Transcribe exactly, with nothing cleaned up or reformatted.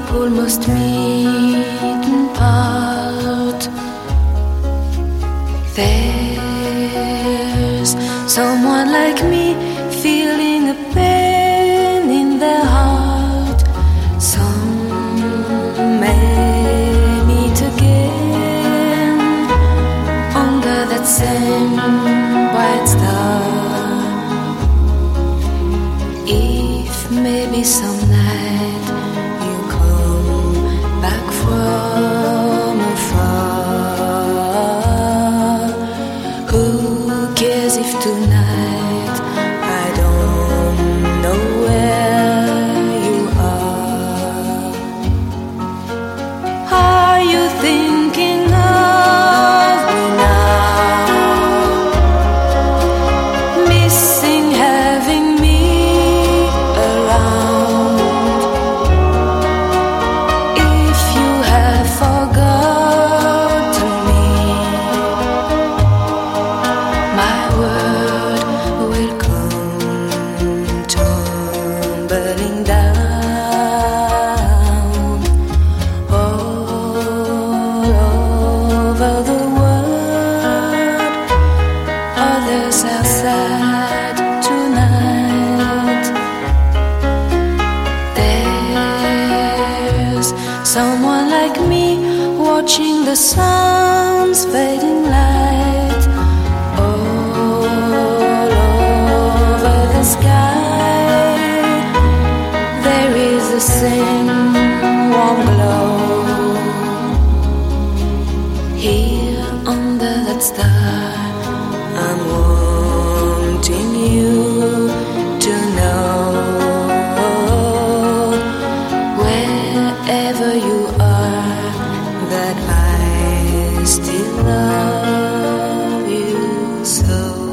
almost meet and part. There's someone like me feeling a pain in their heart. Some may meet again under that same bright star. If maybe some night you come back from afar, who cares if tonight I don't know where you are? Are you thinking of me now? Missing having me around. If you have forgotten me, my world will come tumbling down. All over the world, others are sad tonight. There's someone like me watching the sun's fading light all over the sky. There is the same warm glow here under that star. I'm wanting you to know, wherever you are, that I still love you so.